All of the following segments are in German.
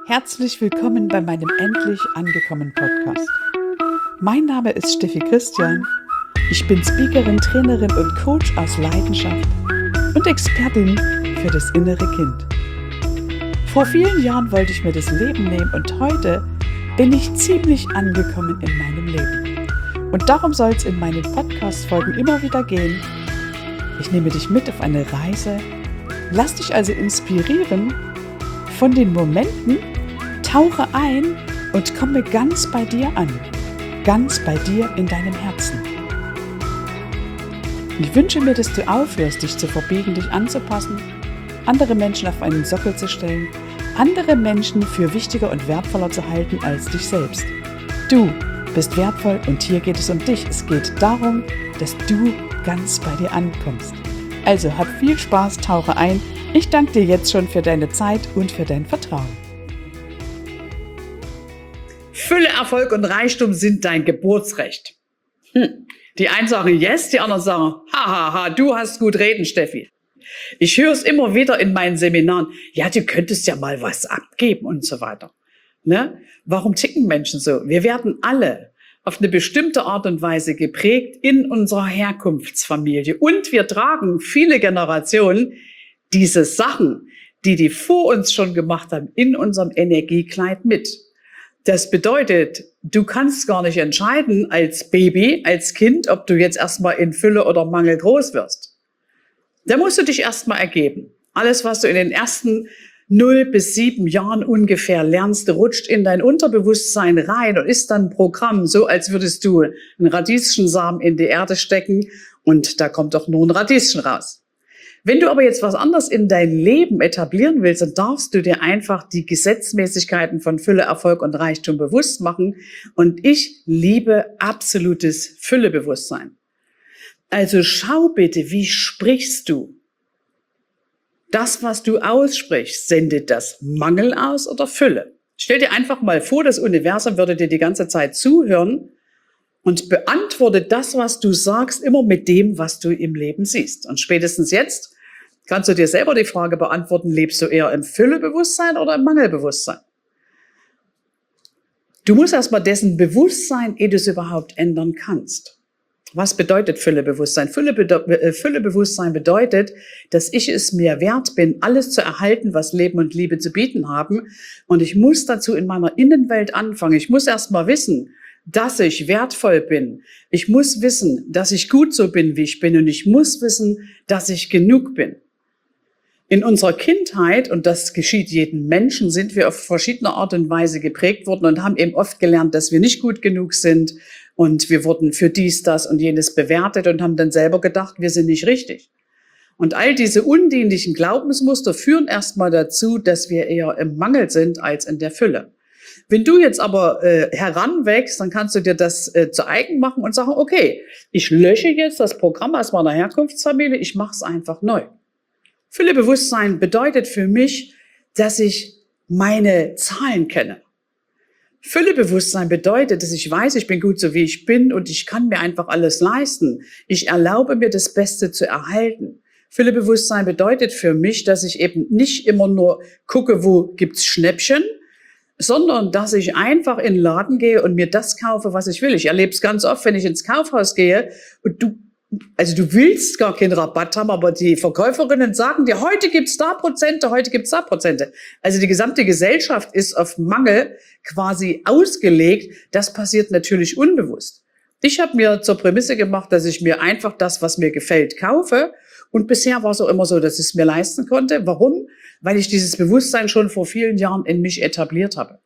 Herzlich willkommen bei meinem Endlich angekommen Podcast. Mein Name ist Steffi Christian. Ich bin Speakerin, Trainerin und Coach aus Leidenschaft und Expertin für das innere Kind. Vor vielen Jahren wollte ich mir das Leben nehmen und heute bin ich ziemlich angekommen in meinem Leben. Und darum soll es in meinen Podcast-Folgen immer wieder gehen. Ich nehme dich mit auf eine Reise, lass dich also inspirieren von den Momenten, tauche ein und komme ganz bei dir an, ganz bei dir in deinem Herzen. Ich wünsche mir, dass du aufhörst, dich zu verbiegen, dich anzupassen, andere Menschen auf einen Sockel zu stellen, andere Menschen für wichtiger und wertvoller zu halten als dich selbst. Du bist wertvoll und hier geht es um dich. Es geht darum, dass du ganz bei dir ankommst. Also hab viel Spaß, tauche ein. Ich danke dir jetzt schon für deine Zeit und für dein Vertrauen. Fülle, Erfolg und Reichtum sind dein Geburtsrecht. Die einen sagen yes, die anderen sagen, hahaha, du hast gut reden, Steffi. Ich höre es immer wieder in meinen Seminaren, ja, du könntest ja mal was abgeben und so weiter. Ne? Warum ticken Menschen so? Wir werden alle auf eine bestimmte Art und Weise geprägt in unserer Herkunftsfamilie. Und wir tragen viele Generationen diese Sachen, die vor uns schon gemacht haben, in unserem Energiekleid mit. Das bedeutet, du kannst gar nicht entscheiden als Baby, als Kind, ob du jetzt erstmal in Fülle oder Mangel groß wirst. Da musst du dich erstmal ergeben. Alles, was du in den ersten 0 bis 7 Jahren ungefähr lernst, rutscht in dein Unterbewusstsein rein und ist dann ein Programm, so als würdest du einen Radieschensamen in die Erde stecken und da kommt doch nur ein Radieschen raus. Wenn du aber jetzt was anderes in dein Leben etablieren willst, dann darfst du dir einfach die Gesetzmäßigkeiten von Fülle, Erfolg und Reichtum bewusst machen. Und ich liebe absolutes Füllebewusstsein. Also schau bitte, wie sprichst du? Das, was du aussprichst, sendet das Mangel aus oder Fülle? Stell dir einfach mal vor, das Universum würde dir die ganze Zeit zuhören und beantworte das, was du sagst, immer mit dem, was du im Leben siehst. Und spätestens jetzt kannst du dir selber die Frage beantworten, lebst du eher im Füllebewusstsein oder im Mangelbewusstsein? Du musst erstmal dessen Bewusstsein, ehe du es überhaupt ändern kannst. Was bedeutet Füllebewusstsein? Füllebewusstsein bedeutet, dass ich es mir wert bin, alles zu erhalten, was Leben und Liebe zu bieten haben. Und ich muss dazu in meiner Innenwelt anfangen. Ich muss erstmal wissen, dass ich wertvoll bin. Ich muss wissen, dass ich gut so bin, wie ich bin. Und ich muss wissen, dass ich genug bin. In unserer Kindheit, und das geschieht jedem Menschen, sind wir auf verschiedene Art und Weise geprägt worden und haben eben oft gelernt, dass wir nicht gut genug sind. Und wir wurden für dies, das und jenes bewertet und haben dann selber gedacht, wir sind nicht richtig. Und all diese undienlichen Glaubensmuster führen erstmal dazu, dass wir eher im Mangel sind als in der Fülle. Wenn du jetzt aber heranwächst, dann kannst du dir das zu eigen machen und sagen, okay, ich lösche jetzt das Programm aus meiner Herkunftsfamilie, ich mache es einfach neu. Füllebewusstsein bedeutet für mich, dass ich meine Zahlen kenne. Füllebewusstsein bedeutet, dass ich weiß, ich bin gut so wie ich bin und ich kann mir einfach alles leisten. Ich erlaube mir das Beste zu erhalten. Füllebewusstsein bedeutet für mich, dass ich eben nicht immer nur gucke, wo gibt's Schnäppchen, sondern dass ich einfach in den Laden gehe und mir das kaufe, was ich will. Ich erlebe es ganz oft, wenn ich ins Kaufhaus gehe und du willst gar keinen Rabatt haben, aber die Verkäuferinnen sagen dir, heute gibt's da Prozente, heute gibt's da Prozente. Also die gesamte Gesellschaft ist auf Mangel quasi ausgelegt. Das passiert natürlich unbewusst. Ich habe mir zur Prämisse gemacht, dass ich mir einfach das, was mir gefällt, kaufe. Und bisher war es auch immer so, dass ich es mir leisten konnte. Warum? Weil ich dieses Bewusstsein schon vor vielen Jahren in mich etabliert habe.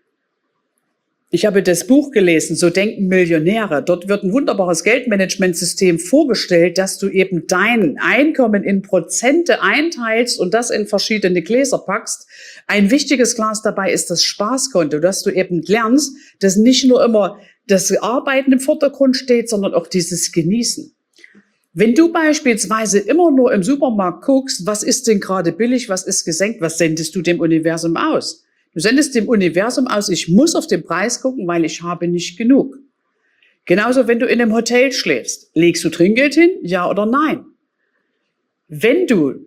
Ich habe das Buch gelesen, So denken Millionäre. Dort wird ein wunderbares Geldmanagementsystem vorgestellt, dass du eben dein Einkommen in Prozente einteilst und das in verschiedene Gläser packst. Ein wichtiges Glas dabei ist das Spaßkonto, dass du eben lernst, dass nicht nur immer das Arbeiten im Vordergrund steht, sondern auch dieses Genießen. Wenn du beispielsweise immer nur im Supermarkt guckst, was ist denn gerade billig, was ist gesenkt, was sendest du dem Universum aus? Du sendest dem Universum aus, ich muss auf den Preis gucken, weil ich habe nicht genug. Genauso, wenn du in einem Hotel schläfst. Legst du Trinkgeld hin? Ja oder nein? Wenn du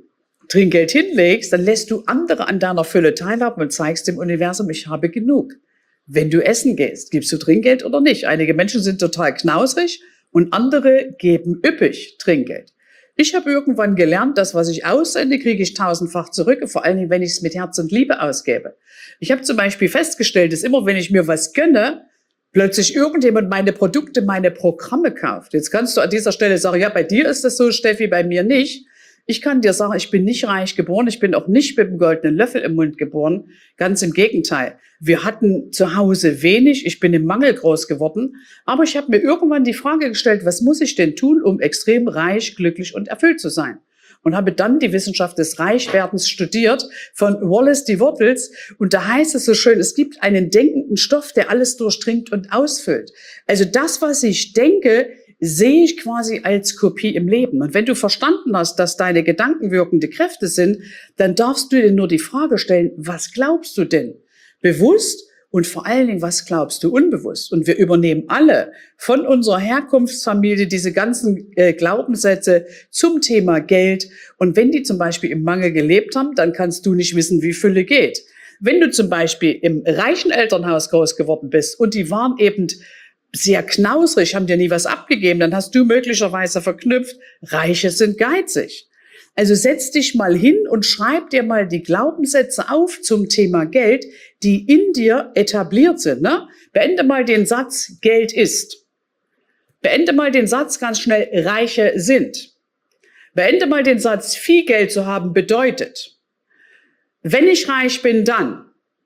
Trinkgeld hinlegst, dann lässt du andere an deiner Fülle teilhaben und zeigst dem Universum, ich habe genug. Wenn du essen gehst, gibst du Trinkgeld oder nicht? Einige Menschen sind total knausrig und andere geben üppig Trinkgeld. Ich habe irgendwann gelernt, das, was ich aussende, kriege ich tausendfach zurück, vor allem, wenn ich es mit Herz und Liebe ausgebe. Ich habe zum Beispiel festgestellt, dass immer, wenn ich mir was gönne, plötzlich irgendjemand meine Produkte, meine Programme kauft. Jetzt kannst du an dieser Stelle sagen, ja, bei dir ist das so, Steffi, bei mir nicht. Ich kann dir sagen, ich bin nicht reich geboren, ich bin auch nicht mit dem goldenen Löffel im Mund geboren. Ganz im Gegenteil. Wir hatten zu Hause wenig, ich bin im Mangel groß geworden, aber ich habe mir irgendwann die Frage gestellt, was muss ich denn tun, um extrem reich, glücklich und erfüllt zu sein? Und habe dann die Wissenschaft des Reichwerdens studiert von Wallace D. Wattles. Und da heißt es so schön, es gibt einen denkenden Stoff, der alles durchdringt und ausfüllt. Also das, was ich denke, sehe ich quasi als Kopie im Leben. Und wenn du verstanden hast, dass deine Gedanken wirkende Kräfte sind, dann darfst du dir nur die Frage stellen, was glaubst du denn? Bewusst und vor allen Dingen, was glaubst du unbewusst? Und wir übernehmen alle von unserer Herkunftsfamilie diese ganzen Glaubenssätze zum Thema Geld. Und wenn die zum Beispiel im Mangel gelebt haben, dann kannst du nicht wissen, wie Fülle geht. Wenn du zum Beispiel im reichen Elternhaus groß geworden bist und die waren eben sehr knausrig, haben dir nie was abgegeben, dann hast du möglicherweise verknüpft, Reiche sind geizig. Also setz dich mal hin und schreib dir mal die Glaubenssätze auf zum Thema Geld, die in dir etabliert sind. Ne? Beende mal den Satz, Geld ist. Beende mal den Satz ganz schnell, Reiche sind. Beende mal den Satz, viel Geld zu haben bedeutet. Wenn ich reich bin, dann.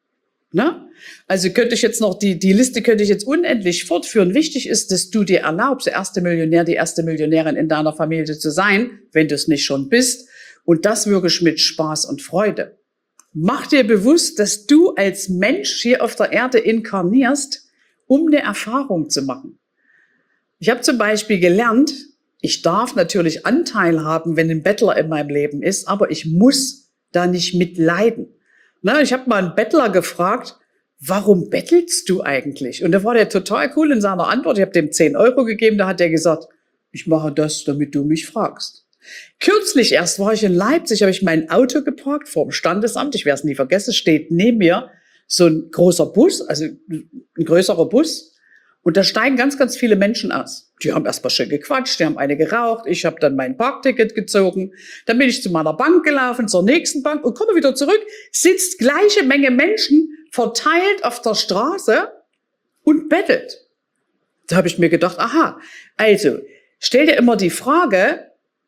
Ne? Also könnte ich jetzt noch, die Liste könnte ich jetzt unendlich fortführen. Wichtig ist, dass du dir erlaubst, der erste Millionär, die erste Millionärin in deiner Familie zu sein, wenn du es nicht schon bist. Und das wirklich mit Spaß und Freude. Mach dir bewusst, dass du als Mensch hier auf der Erde inkarnierst, um eine Erfahrung zu machen. Ich habe zum Beispiel gelernt, ich darf natürlich Anteil haben, wenn ein Bettler in meinem Leben ist, aber ich muss da nicht mitleiden. Na, ich habe mal einen Bettler gefragt, warum bettelst du eigentlich? Und da war der total cool in seiner Antwort. Ich habe dem 10 Euro gegeben, da hat er gesagt, ich mache das, damit du mich fragst. Kürzlich erst war ich in Leipzig, habe ich mein Auto geparkt vor dem Standesamt. Ich werde es nie vergessen, steht neben mir so ein großer Bus, also ein größerer Bus. Und da steigen ganz, ganz viele Menschen aus. Die haben erst mal schön gequatscht, die haben eine geraucht. Ich habe dann mein Parkticket gezogen. Dann bin ich zu meiner Bank gelaufen, zur nächsten Bank und komme wieder zurück. Sitzt gleiche Menge Menschen verteilt auf der Straße und bettelt. Da habe ich mir gedacht, aha, also stell dir immer die Frage,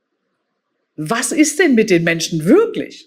was ist denn mit den Menschen wirklich?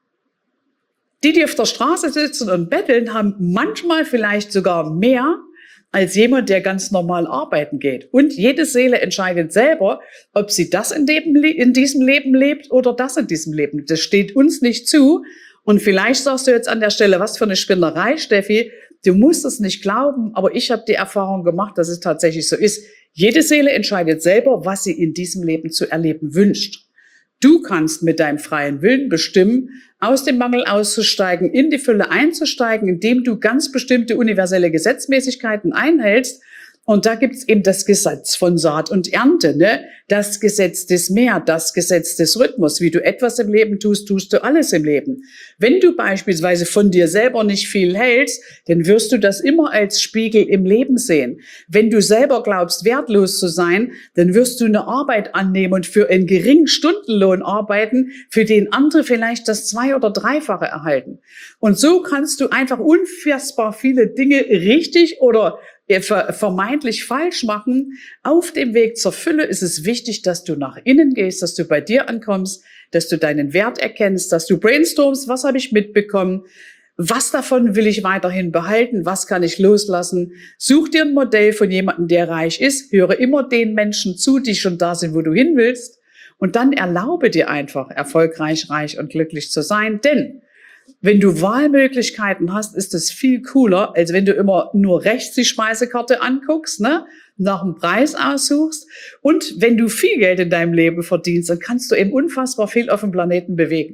Die auf der Straße sitzen und betteln, haben manchmal vielleicht sogar mehr als jemand, der ganz normal arbeiten geht. Und jede Seele entscheidet selber, ob sie das in diesem Leben lebt oder das in diesem Leben. Das steht uns nicht zu. Und vielleicht sagst du jetzt an der Stelle, was für eine Spinnerei, Steffi. Du musst es nicht glauben, aber ich habe die Erfahrung gemacht, dass es tatsächlich so ist. Jede Seele entscheidet selber, was sie in diesem Leben zu erleben wünscht. Du kannst mit deinem freien Willen bestimmen, aus dem Mangel auszusteigen, in die Fülle einzusteigen, indem du ganz bestimmte universelle Gesetzmäßigkeiten einhältst. Und da gibt's eben das Gesetz von Saat und Ernte, ne? Das Gesetz des Mehr, das Gesetz des Rhythmus. Wie du etwas im Leben tust, tust du alles im Leben. Wenn du beispielsweise von dir selber nicht viel hältst, dann wirst du das immer als Spiegel im Leben sehen. Wenn du selber glaubst, wertlos zu sein, dann wirst du eine Arbeit annehmen und für einen geringen Stundenlohn arbeiten, für den andere vielleicht das 2- oder 3-fache erhalten. Und so kannst du einfach unfassbar viele Dinge richtig oder vermeintlich falsch machen. Auf dem Weg zur Fülle ist es wichtig, dass du nach innen gehst, dass du bei dir ankommst, dass du deinen Wert erkennst, dass du brainstormst, was habe ich mitbekommen, was davon will ich weiterhin behalten, was kann ich loslassen. Such dir ein Modell von jemandem, der reich ist, höre immer den Menschen zu, die schon da sind, wo du hin willst, und dann erlaube dir einfach, erfolgreich, reich und glücklich zu sein, denn wenn du Wahlmöglichkeiten hast, ist es viel cooler, als wenn du immer nur rechts die Speisekarte anguckst, ne, nach dem Preis aussuchst. Und wenn du viel Geld in deinem Leben verdienst, dann kannst du eben unfassbar viel auf dem Planeten bewegen.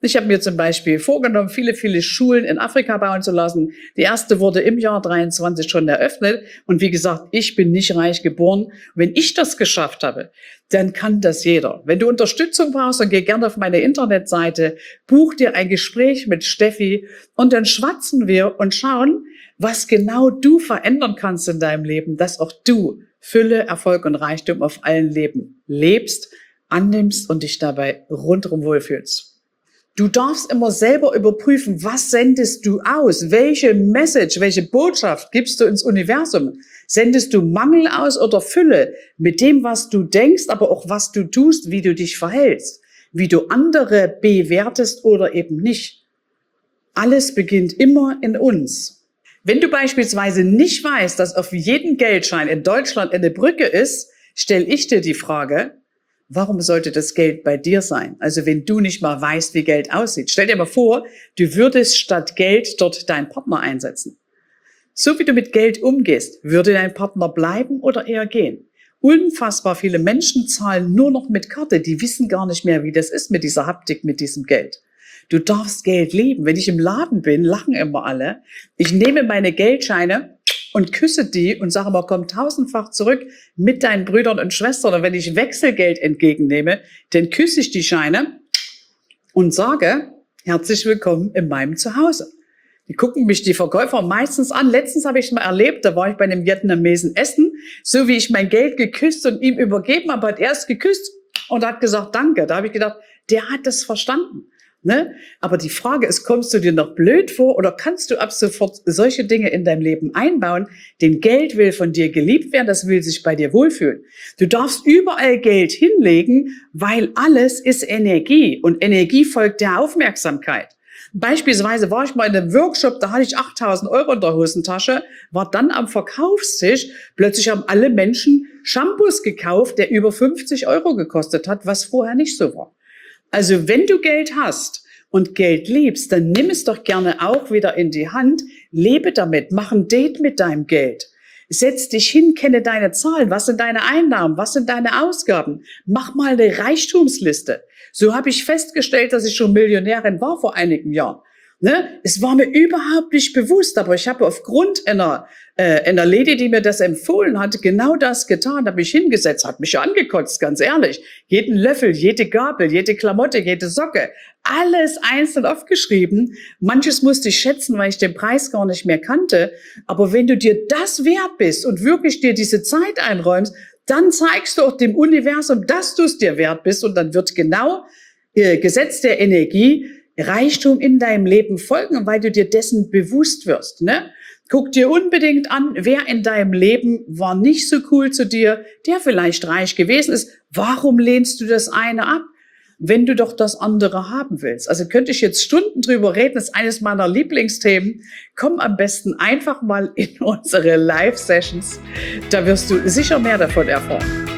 Ich habe mir zum Beispiel vorgenommen, viele Schulen in Afrika bauen zu lassen. Die erste wurde im Jahr 23 schon eröffnet. Und wie gesagt, ich bin nicht reich geboren. Wenn ich das geschafft habe, dann kann das jeder. Wenn du Unterstützung brauchst, dann geh gerne auf meine Internetseite, buch dir ein Gespräch mit Steffi und dann schwatzen wir und schauen, was genau du verändern kannst in deinem Leben, dass auch du Fülle, Erfolg und Reichtum auf allen Leben lebst, annimmst und dich dabei rundherum wohlfühlst. Du darfst immer selber überprüfen, was sendest du aus? Welche Message, welche Botschaft gibst du ins Universum? Sendest du Mangel aus oder Fülle mit dem, was du denkst, aber auch was du tust, wie du dich verhältst, wie du andere bewertest oder eben nicht? Alles beginnt immer in uns. Wenn du beispielsweise nicht weißt, dass auf jedem Geldschein in Deutschland eine Brücke ist, stelle ich dir die Frage, warum sollte das Geld bei dir sein? Also wenn du nicht mal weißt, wie Geld aussieht. Stell dir mal vor, du würdest statt Geld dort deinen Partner einsetzen. So wie du mit Geld umgehst, würde dein Partner bleiben oder eher gehen? Unfassbar viele Menschen zahlen nur noch mit Karte. Die wissen gar nicht mehr, wie das ist mit dieser Haptik, mit diesem Geld. Du darfst Geld lieben. Wenn ich im Laden bin, lachen immer alle. Ich nehme meine Geldscheine und küsse die und sage mal, komm tausendfach zurück mit deinen Brüdern und Schwestern. Und wenn ich Wechselgeld entgegennehme, dann küsse ich die Scheine und sage, herzlich willkommen in meinem Zuhause. Die gucken mich die Verkäufer meistens an. Letztens habe ich es mal erlebt, da war ich bei einem Vietnamesen essen. So wie ich mein Geld geküsst und ihm übergeben habe, hat er es geküsst und hat gesagt, danke. Da habe ich gedacht, der hat das verstanden. Ne? Aber die Frage ist, kommst du dir noch blöd vor oder kannst du ab sofort solche Dinge in deinem Leben einbauen? Denn Geld will von dir geliebt werden, das will sich bei dir wohlfühlen. Du darfst überall Geld hinlegen, weil alles ist Energie und Energie folgt der Aufmerksamkeit. Beispielsweise war ich mal in einem Workshop, da hatte ich 8.000 € in der Hosentasche, war dann am Verkaufstisch, plötzlich haben alle Menschen Shampoos gekauft, der über 50 € gekostet hat, was vorher nicht so war. Also wenn du Geld hast und Geld liebst, dann nimm es doch gerne auch wieder in die Hand, lebe damit, mach ein Date mit deinem Geld. Setz dich hin, kenne deine Zahlen, was sind deine Einnahmen, was sind deine Ausgaben. Mach mal eine Reichtumsliste. So habe ich festgestellt, dass ich schon Millionärin war vor einigen Jahren. Ne? Es war mir überhaupt nicht bewusst, aber ich habe aufgrund einer Lady, die mir das empfohlen hatte, genau das getan, habe mich hingesetzt, hat mich angekotzt, ganz ehrlich. Jeden Löffel, jede Gabel, jede Klamotte, jede Socke, alles einzeln aufgeschrieben. Manches musste ich schätzen, weil ich den Preis gar nicht mehr kannte. Aber wenn du dir das wert bist und wirklich dir diese Zeit einräumst, dann zeigst du auch dem Universum, dass du es dir wert bist und dann wird genau Gesetz der Energie Reichtum in deinem Leben folgen, weil du dir dessen bewusst wirst, ne? Guck dir unbedingt an, wer in deinem Leben war nicht so cool zu dir, der vielleicht reich gewesen ist. Warum lehnst du das eine ab, wenn du doch das andere haben willst? Also könnte ich jetzt Stunden drüber reden, das ist eines meiner Lieblingsthemen. Komm am besten einfach mal in unsere Live-Sessions. Da wirst du sicher mehr davon erfahren.